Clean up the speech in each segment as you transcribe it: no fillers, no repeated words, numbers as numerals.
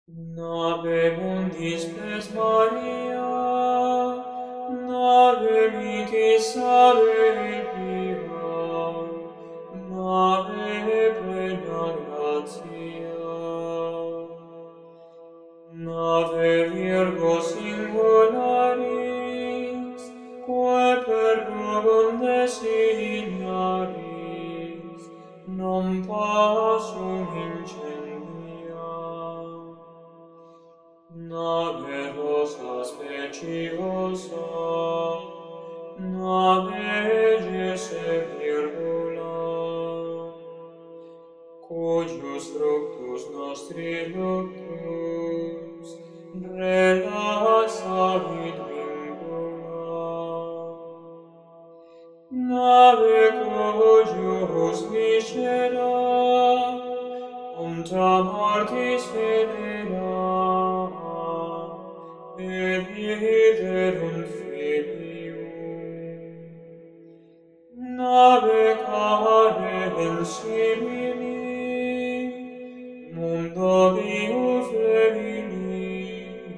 Nave mundis pes Maria, nave mitis saevia, nave plena gratia. Nave Virgo singularis, quae per profunde signaris, non passum incendia. Nave rosa speciosa, nave esse virgula, cuius fructus nostri luctus relaxavit vincula. Nave cuius viscera unta mortis federa, et viderunt filium. Nave cadens simili, mundo viu flebili,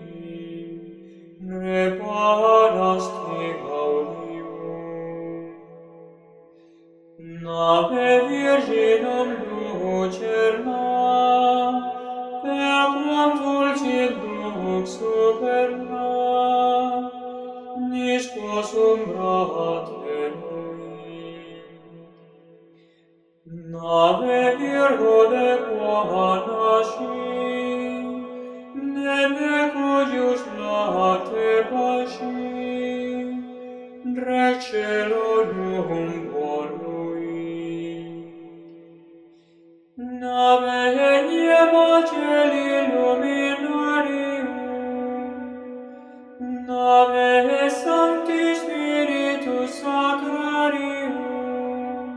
reparasti gaudium. Nave virginum lucerna, per quam dulcit lux superna, nisquos umbra tenuit. Nave Virgo de qua nasci, neme cuius late pasci, rec celorum voluit. Nave eniema celi luminarium, nave Sancti Spiritus Sacrarium,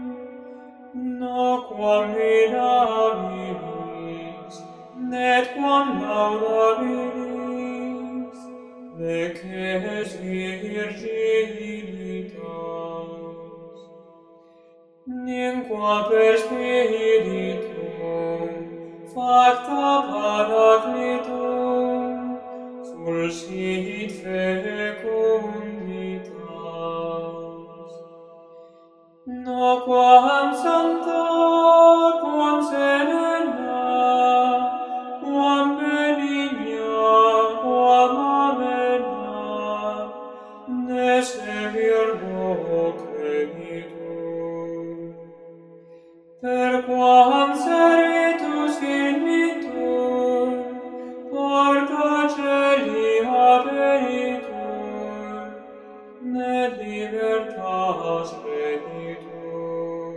quam mirabilis, net quam laudabilis, leces virginitas. Ninqua per spiritum, facta paraclitum, fulsit fecunditas. Quam sancta, quam serena, quam benigna, quam amena, nesse Virgo creditur. Per quam servitus finitur, porta celi aperitur, ne libertas creditur.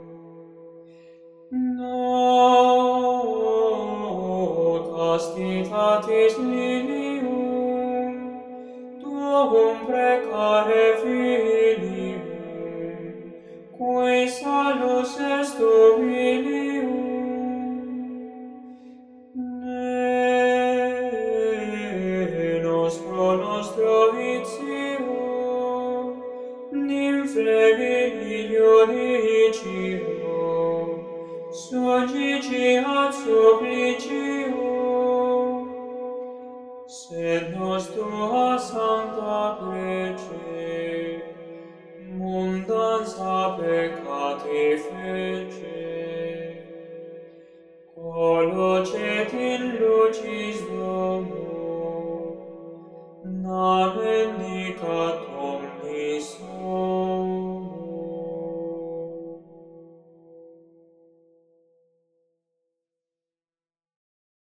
Castitatis lilium, tuum precare filium, cui salus est humilium. Ne nos pro nostro vitium, nimflevilio dicio, sugiciat supplicium, sed nos tua sancta prece, mundanza peccati fece, colocet in lucis Domo, na bendicatur